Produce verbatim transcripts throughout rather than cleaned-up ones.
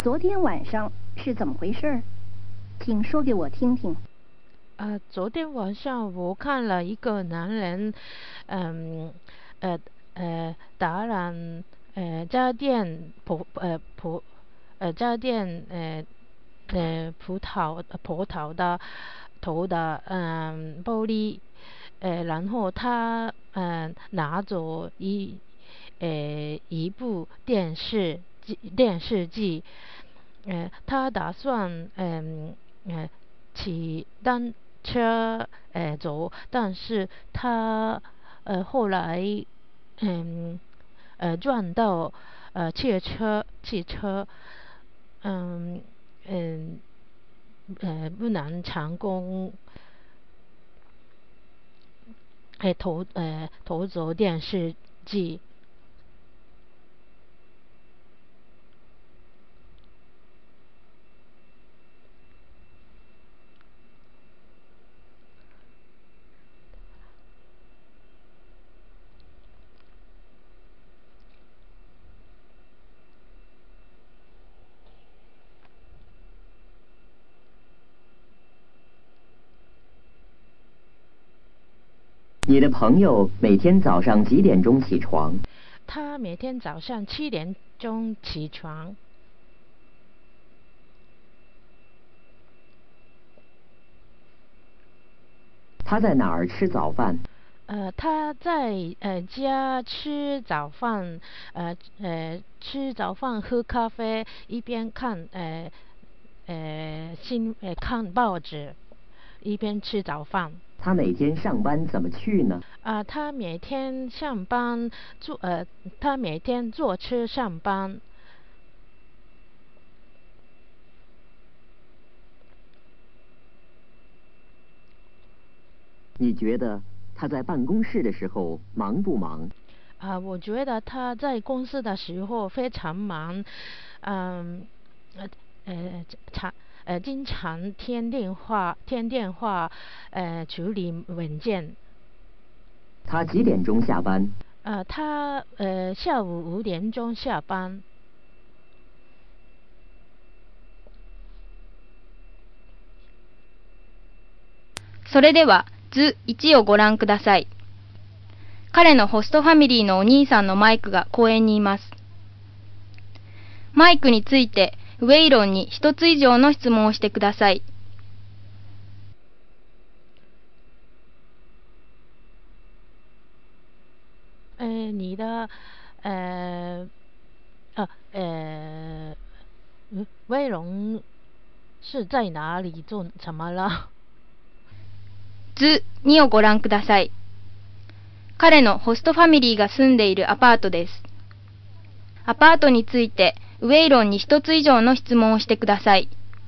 昨天晚上是怎么回事？请说给我听听。 呃，昨天晚上我看了一个男人，嗯，呃呃，打染呃家电葡呃葡呃家电呃呃葡萄葡萄的头的嗯玻璃，呃，然后他嗯拿走一呃一部电视机电视机，呃，他打算嗯呃骑单车呃走，但是他呃后来嗯呃撞到呃汽车汽车嗯嗯呃不能成功呃投呃投走电视机。 你的朋友每天早上几点钟起床？ 他每天早上七点钟起床。 他在哪儿吃早饭？ 呃，他在呃家吃早饭，呃呃吃早饭喝咖啡，一边看呃呃新呃看报纸，一边吃早饭。 他每天上班怎么去呢？ 啊、呃，他每天上班坐呃，他每天坐车上班。 你觉得他在办公室的时候忙不忙？ 啊、呃，我觉得他在公司的时候非常忙，嗯，呃呃常呃经常听电话听电话，呃处理文件。 他几点钟下班？ 呃，他呃下午五点钟下班。 それでは図いちをご覧ください。彼のホストファミリーのお兄さんのマイクが公園にいます。マイクについてウェイロンに一つ以上の質問をしてください。 呃，你的呃呃呃，嗯，威龙是在哪里做什么了？ 図にをご覧ください。彼のホストファミリーが住んでいるアパートです。アパートについてウェイロンに一つ以上の質問をしてください。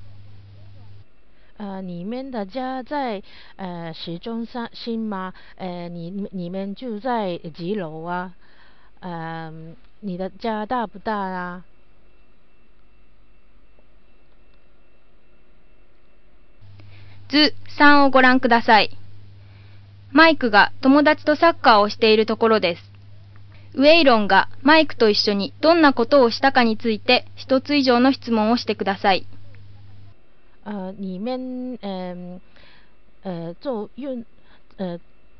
呃，你们的家在呃市中心吗？呃，你你们住在几楼啊？呃，你的家大不大啊？ 図さんをご覧ください。マイクが友達とサッカーをしているところです。ウェイロンがマイクと一緒にどんなことをしたかについて一つ以上の質問をしてください。 呃，你们嗯呃做运呃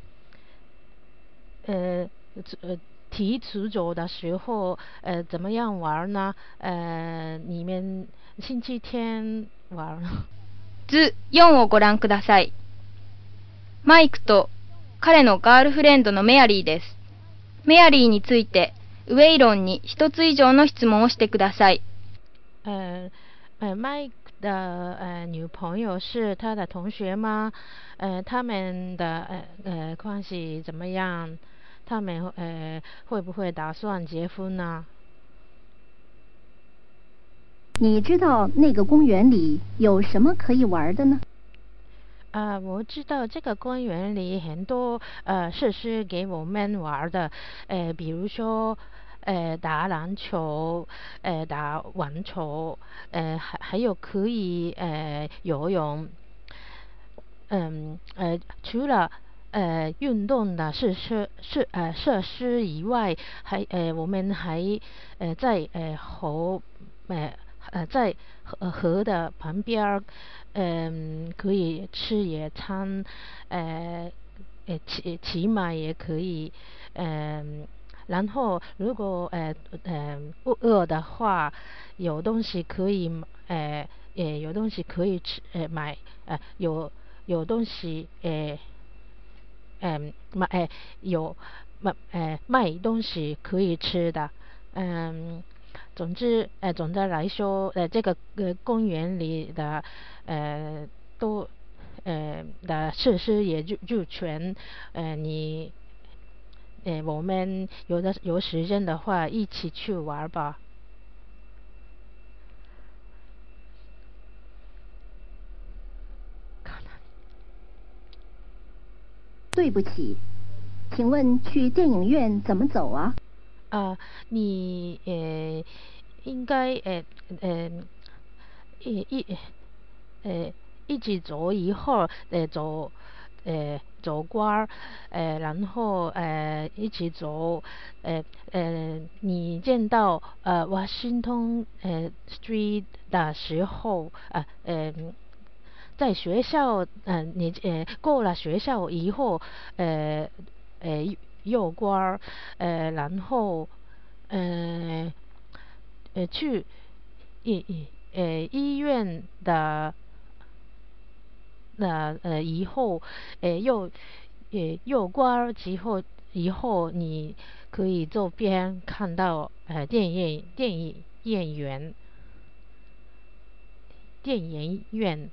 呃呃踢足球的时候呃怎么样玩呢？呃，你们星期天玩？ 図よんをご覧ください。マイクと彼のガールフレンドのメアリーです。メアリーについてウェイロンに一つ以上の質問をしてください。 呃呃，麦克的呃女朋友是他的同学吗？呃，他们的呃呃关系怎么样？他们呃会不会打算结婚呢？ 你知道那个公园里有什么可以玩的呢？ 啊、呃，我知道这个公园里很多呃设施给我们玩的，呃，比如说呃打篮球，呃打网球，呃还还有可以呃游泳，嗯呃除了呃运动的设施设呃设施以外，还呃我们还呃在呃河呃呃在河河的旁边，嗯、可以吃野餐，呃，呃骑骑马也可以，嗯、然后如果呃呃不饿的话，有东西可以呃也有东西可以吃呃买呃有有东西呃嗯买呃有卖呃卖东西可以吃的，嗯。总之，呃，总的来说，呃，这个呃公园里的呃都呃的设施也就就全，呃，你呃我们有的有时间的话，一起去玩吧。 对不起，请问去电影院怎么走啊？ 啊，你呃应该呃呃一一呃一直走以后呃走呃走过儿呃然后呃一直走呃呃你见到呃 Washington 呃 Street 的时候啊呃在学校呃你呃过了学校以后呃呃右拐儿呃然后呃呃去医医呃医院的那呃以后呃右呃右拐儿之后以后你可以左边看到呃电影电影演员电影院。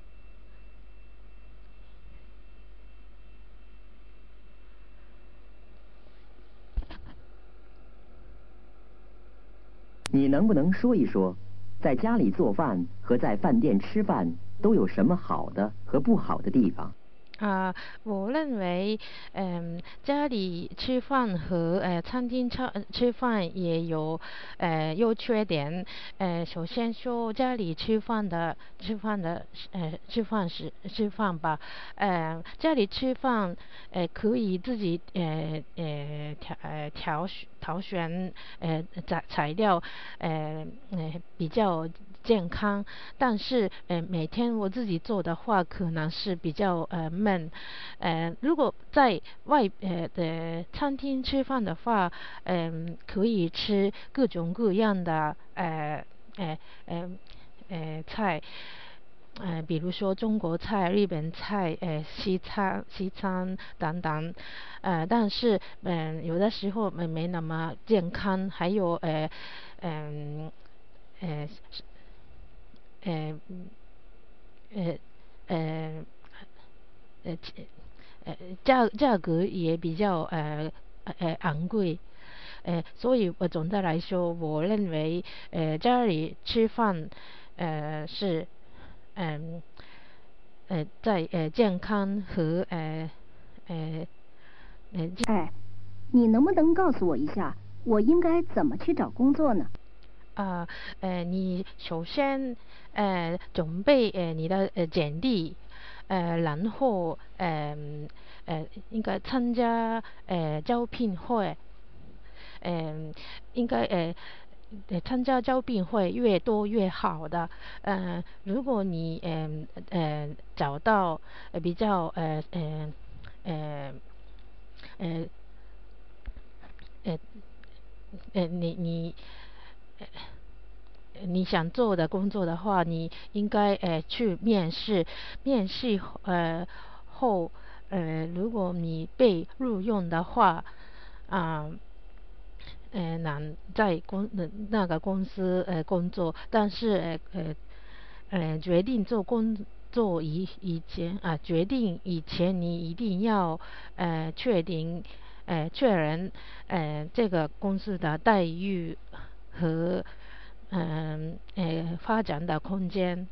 你能不能说一说，在家里做饭和在饭店吃饭都有什么好的和不好的地方？ 啊，我认为，嗯，家里吃饭和呃餐厅吃吃饭也有呃优缺点。呃，首先说家里吃饭的吃饭的呃吃饭时吃饭吧，呃家里吃饭呃可以自己呃呃调呃调挑选呃材材料，呃呃比较健康，但是呃每天我自己做的话，可能是比较呃闷。呃如果在外呃的餐厅吃饭的话，嗯、可以吃各种各样的呃呃呃呃菜。呃，比如说中国菜、日本菜、呃西餐、西餐等等，呃，但是嗯、有的时候没没那么健康，还有呃嗯呃呃呃呃呃呃价价格也比较呃呃昂贵。呃，所以我总的来说，我认为呃家里吃饭呃是嗯呃在呃健康和呃呃呃哎，你能不能告诉我一下，我应该怎么去找工作呢？ 啊呃你首先呃准备呃你的呃简历，呃然后呃呃应该参加呃招聘会。嗯，应该呃呃参加招聘会越多越好的。呃，如果你嗯呃呃找到呃比较呃呃呃呃呃呃你你呃你想做的工作的话，你应该呃去面试，面试呃后呃如果你被录用的话，啊、呃，难在公那那个公司呃工作，但是呃呃呃决定做工作以以前啊、决定以前你一定要呃确定呃确认呃这个公司的待遇和嗯呃呃发展的空间。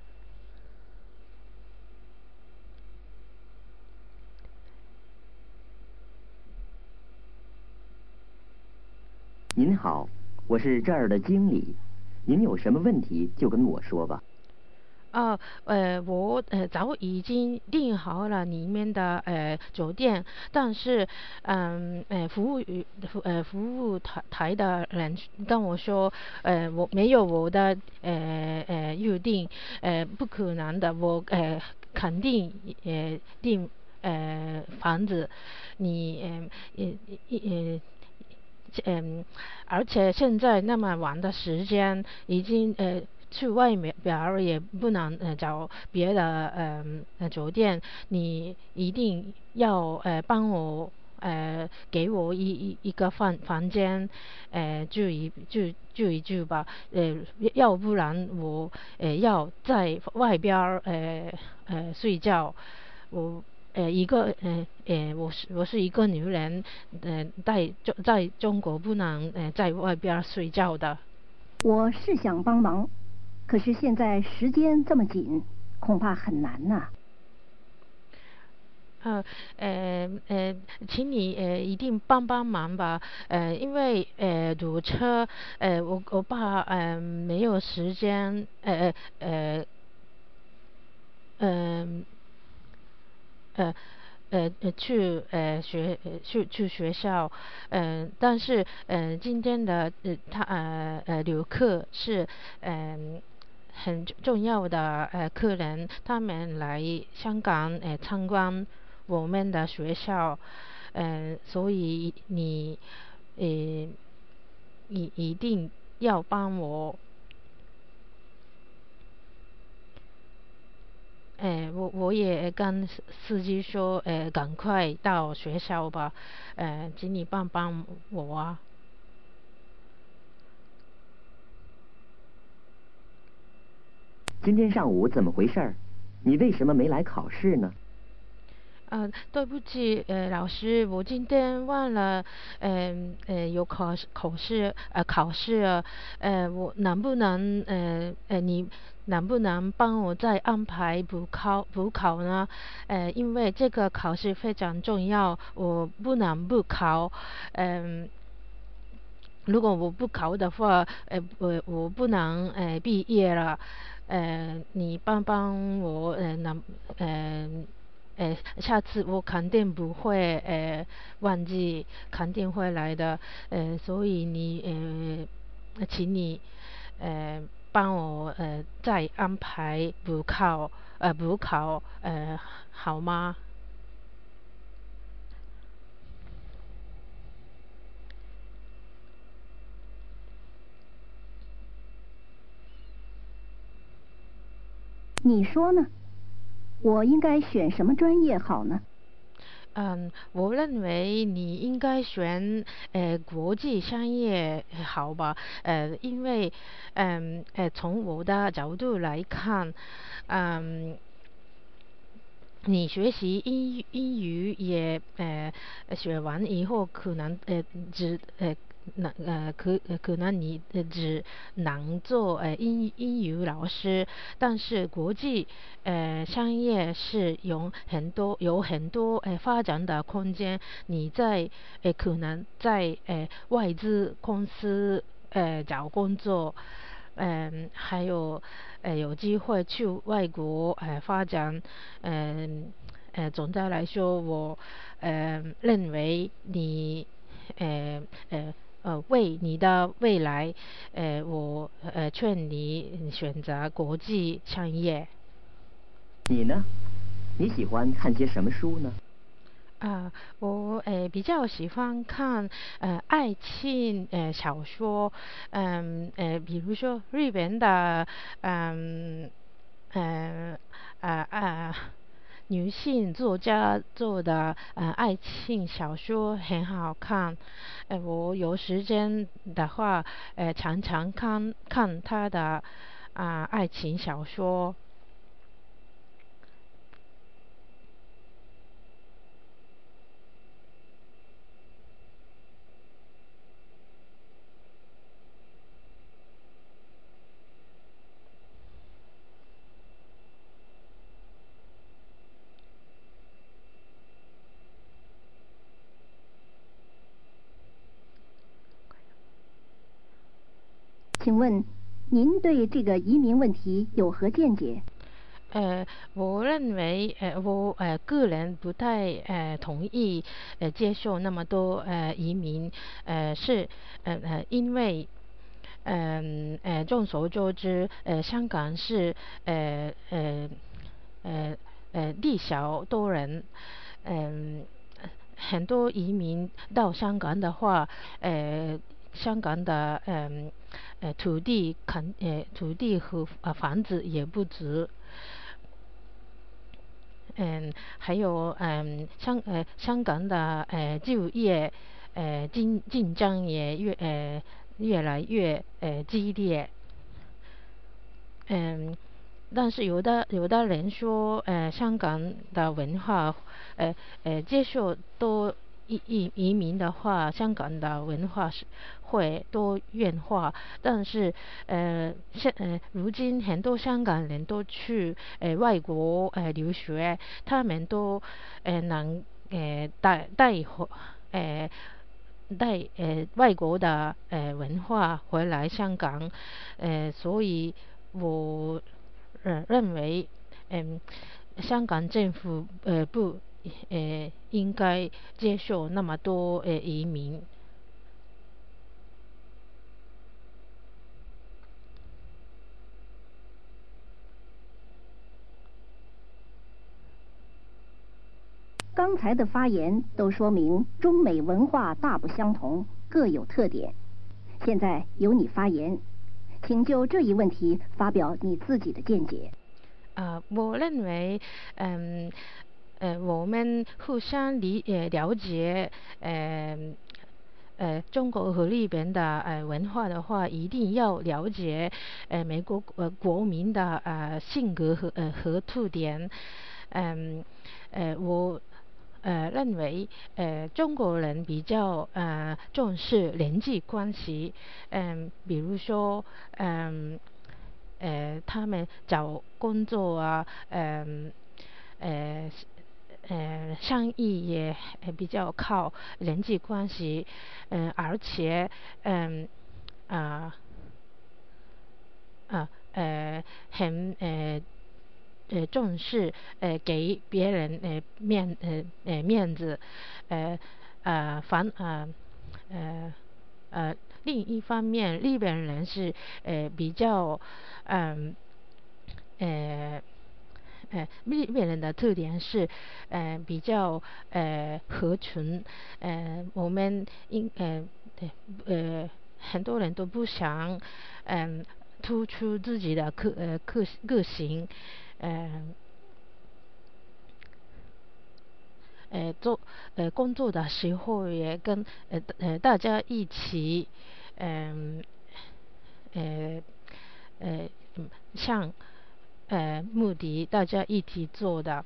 您好，我是这儿的经理，您有什么问题就跟我说吧。 啊，呃，我呃早已经订好了里面的呃酒店，但是，嗯，呃，服务于服呃服务台台的人跟我说，呃，我没有我的呃呃预定，呃，不可能的，我呃肯定呃订呃房子，你呃呃呃。嗯，而且现在那么晚的时间，已经呃去外面边儿也不能呃找别的嗯呃酒店，你一定要呃帮我呃给我一一一个房房间，呃住一住住一住吧，呃要不然我呃要在外边儿呃呃睡觉，我。呃，一个呃呃，我是我是一个女人，呃，在中在中国不能呃在外边睡觉的。 我是想帮忙，可是现在时间这么紧，恐怕很难呐、 呃呃呃，请你呃一定帮帮忙吧，呃，因为呃堵车，呃我我怕呃没有时间，呃呃呃呃呃呃去呃学呃去去学校，嗯、呃，但是呃今天的呃他呃呃游客是嗯。呃很重要的呃客人，他们来香港呃参观我们的学校，嗯、呃，所以你呃你一定要帮我。哎，我我也跟司司机说，呃，赶快到学校吧，呃，请你帮帮我啊。 今天上午怎么回事儿？你为什么没来考试呢？ 呃，对不起，呃，老师，我今天忘了，嗯呃，呃，有考试考试，呃，考试啊，呃，我能不能，呃，呃，你能不能帮我再安排补考补考呢？呃，因为这个考试非常重要，我不能不考，嗯、如果我不考的话，呃，我我不能呃毕业了，呃，你帮帮我，呃，能，呃，呃，下次我肯定不会呃忘记，肯定会来的，呃，所以你呃，请你呃帮我呃再安排补考，呃补考，呃好吗？ 你说呢？我应该选什么专业好呢？ 嗯，我认为你应该选呃国际商业呃好吧，呃，因为嗯呃从我的角度来看，嗯。你学习英语英语也呃学完以后，可能呃只呃能呃可呃可能你呃只能做呃英英语老师，但是国际呃商业是有很多有很多呃发展的空间，你在呃可能在呃外资公司呃找工作。嗯，还有呃有机会去外国呃发展，嗯呃总的来说，我呃认为你呃呃呃为你的未来，呃我呃劝你选择国际商业。 你呢？你喜欢看些什么书呢？ 啊，我诶比较喜欢看呃爱情呃小说，嗯呃比如说日本的嗯呃啊啊女性作家做的呃爱情小说很好看，呃我有时间的话，呃常常看看她的啊、爱情小说。 请问您对这个移民问题有何见解？ 呃，我认为，呃，我呃个人不太呃同意呃接受那么多呃移民，呃是呃呃因为。嗯呃，众所周知，呃，香港是呃呃呃呃地小多人，嗯、很多移民到香港的话，呃，香港的嗯呃土地肯呃土地和呃房子也不值。嗯，还有嗯香呃香港的呃就业呃竞竞争也越呃越来越呃激烈。嗯，但是有的有的人说，呃，香港的文化，呃呃，接受多移移移民的话，香港的文化是会多元化。但是，呃，现呃，如今很多香港人都去呃外国呃留学，他们都呃能呃带带回呃带呃外国的呃文化回来香港，呃，所以我认认为，嗯，香港政府呃不呃应该接受那么多呃移民。 刚才的发言都说明中美文化大不相同，各有特点。现在由你发言，请就这一问题发表你自己的见解。 啊、我认为，嗯，呃，我们互相理呃了解，呃，呃，中国和日本的呃文化的话，一定要了解呃美国呃国民的呃性格和呃和特点。嗯，呃，我呃认为，呃中国人比较呃重视人际关系，嗯，比如说，嗯。呃，他们找工作啊，嗯、呃，呃，生意也呃比较靠人际关系，嗯、而且，嗯、啊、啊，呃，很呃呃重视呃给别人呃面呃呃面子，呃呃反呃呃呃另一方面，日本人是呃比较嗯呃。呃，日本人的特点是，呃，比较呃合群，呃，我们应呃对呃很多人都不想，嗯、突出自己的个呃个个性，嗯、呃做呃工作的时候也跟呃呃大家一起，嗯呃呃嗯像呃目的大家一起做的。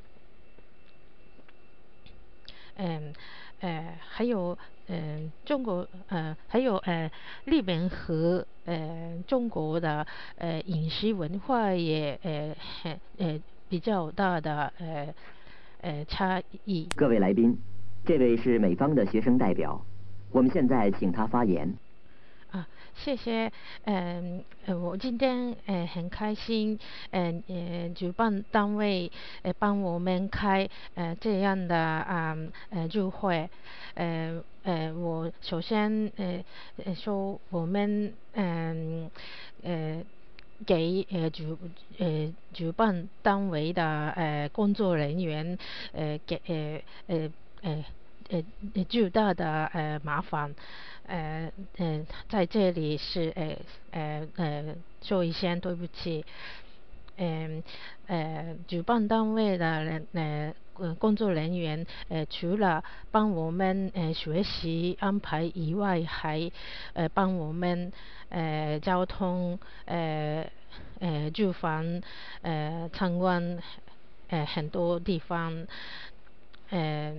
嗯，呃，还有，嗯、中国，呃，还有，呃，日本和呃中国的呃饮食文化也呃很呃比较大的呃呃差异。 各位来宾，这位是美方的学生代表，我们现在请他发言。 啊，谢谢。嗯，呃，我今天呃很开心，嗯呃，主办单位呃帮我们开呃这样的啊呃聚会，呃呃，我首先呃呃说我们嗯呃。给呃主呃主办单位的呃工作人员呃给呃呃呃呃呃巨大的呃麻烦。呃呃，在这里是呃呃呃说一声对不起。嗯呃，主办单位的人呃呃工作人员呃除了帮我们呃学习安排以外，还呃帮我们呃交通呃呃住房呃参观呃很多地方。呃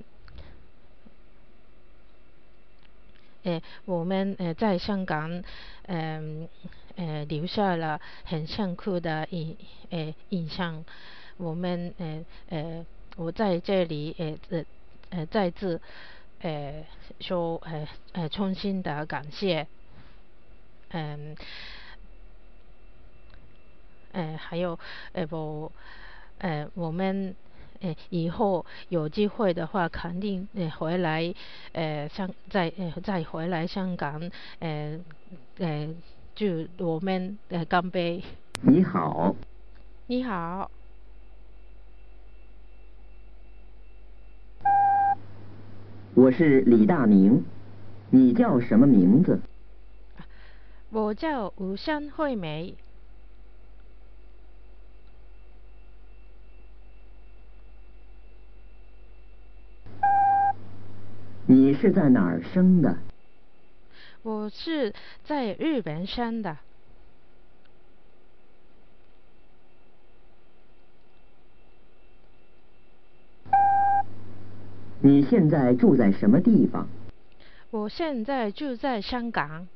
呃，我们呃在香港，嗯呃留下了很深刻的印呃印象。我们呃呃，我在这里呃呃呃再次呃说呃呃衷心的感谢。嗯呃，还有呃我呃我们呃以后有机会的话，肯定呃回来呃香再呃再回来香港呃呃祝我们呃干杯。 你好。 你好。 我是李大明，你叫什么名字？ 我叫吴山惠美。 你是在哪儿生的？ 我是在日本生的。 你现在住在什么地方？ 我现在住在香港。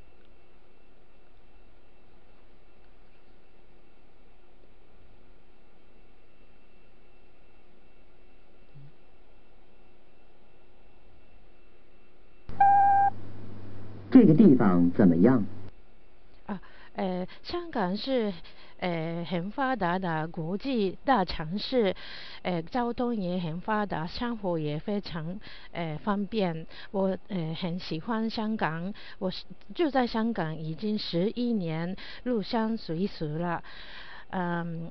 这个地方怎么样？ 啊，呃，香港是呃很发达的国际大城市，呃，交通也很发达，生活也非常呃方便。我呃很喜欢香港，我住在香港已经十一年，入乡随俗了。嗯，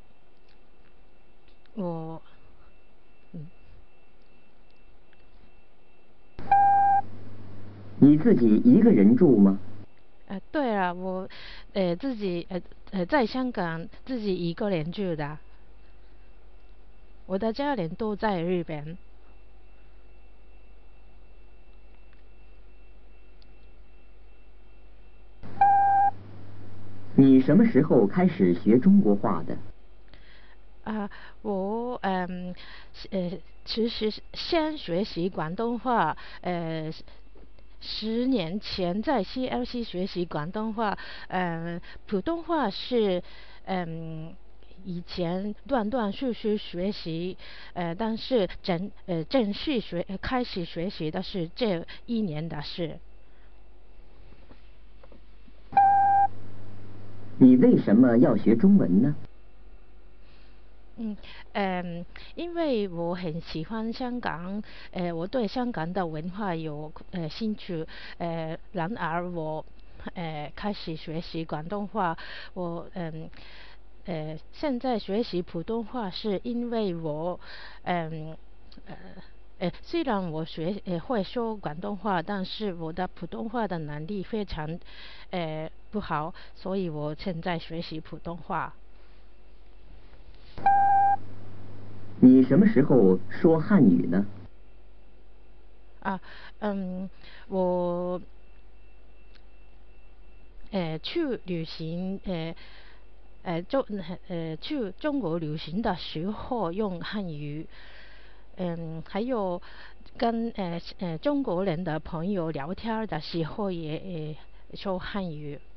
我嗯。 你自己一个人住吗？ 呃，对了，我呃自己呃呃在香港自己一个人住的，我的家人都在日本。 你什么时候开始学中国话的？ 啊，我嗯呃其实先学习广东话，呃十年前在 C L C 学习广东话，呃普通话是嗯以前断断续续学习，呃但是正呃正式学开始学习的是这一年的事。 你为什么要学中文呢？ 嗯嗯，因为我很喜欢香港，呃，我对香港的文化有呃兴趣，呃，然而我呃开始学习广东话，我嗯呃现在学习普通话是因为我嗯呃。呃，虽然我学呃会说广东话，但是我的普通话的能力非常呃不好，所以我现在学习普通话。 你什么时候说汉语呢？ 啊，嗯，我呃去旅行，呃呃中呃去中国旅行的时候用汉语，嗯，还有跟呃呃中国人的朋友聊天的时候也呃说汉语。